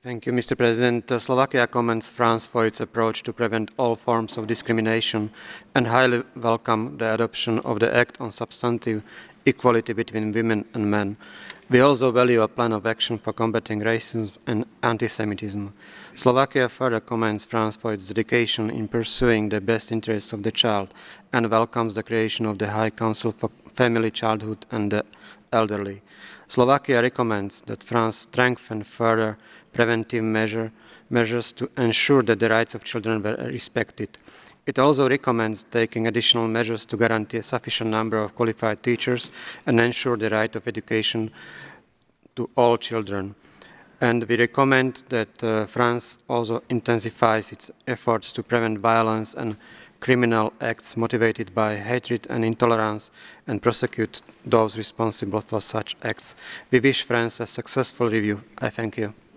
Thank you, Mr. President. Slovakia commends France for its approach to prevent all forms of discrimination and highly welcome the adoption of the Act on Substantive Equality between Women and Men. We also value a plan of action for combating racism and anti-Semitism. Slovakia further commends France for its dedication in pursuing the best interests of the child and welcomes the creation of the High Council for Family, Childhood and the Elderly. Slovakia recommends that France strengthen further preventive measures to ensure that the rights of children were respected. It also recommends taking additional measures to guarantee a sufficient number of qualified teachers and ensure the right of education to all children. And we recommend that France also intensifies its efforts to prevent violence and criminal acts motivated by hatred and intolerance and prosecute those responsible for such acts. We wish France a successful review. I thank you.